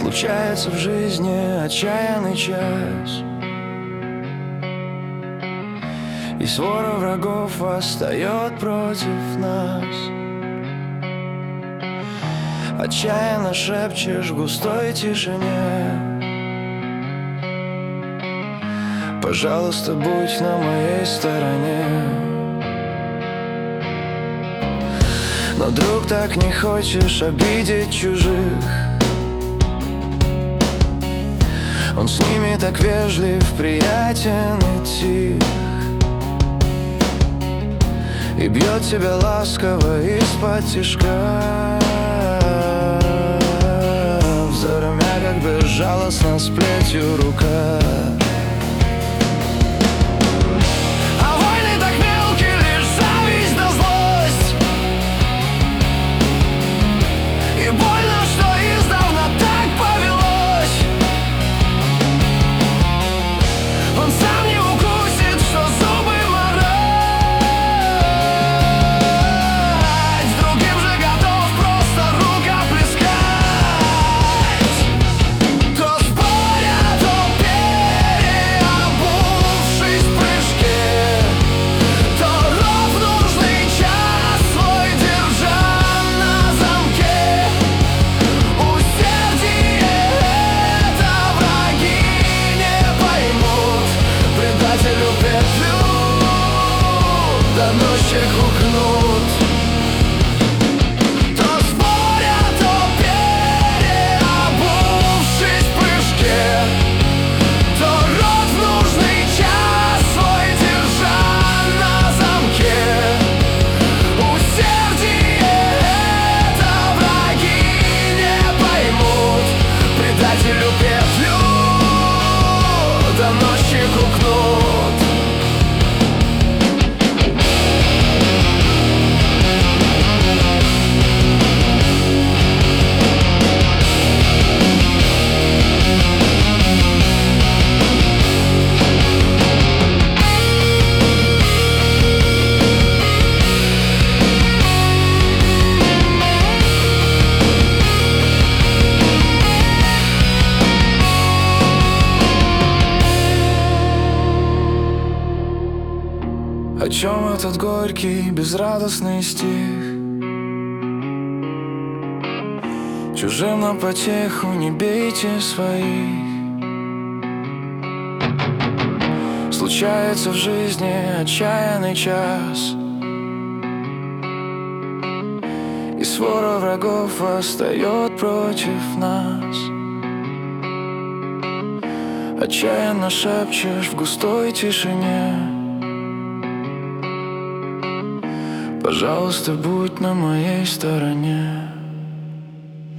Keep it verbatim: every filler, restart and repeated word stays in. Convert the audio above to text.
Случается в жизни отчаянный час, и свора врагов восстает против нас. Отчаянно шепчешь в густой тишине: пожалуйста, будь на моей стороне. Но, друг, так не хочешь обидеть чужих. Он с ними так вежлив, приятен и тих, и бьет тебя ласково из-под тишка, заромя, как безжалостно с плетью рука. Ночью кукнут, то споря, то переобувшись в прыжке, то рот в нужный час свой держа на замке. Усердие это враги не поймут, предателю петлю до ночи кукнут. О чем этот горький, безрадостный стих? Чужим на потеху не бейте своих. Случается в жизни отчаянный час, и свора врагов восстает против нас. Отчаянно шепчешь в густой тишине: пожалуйста, будь на моей стороне.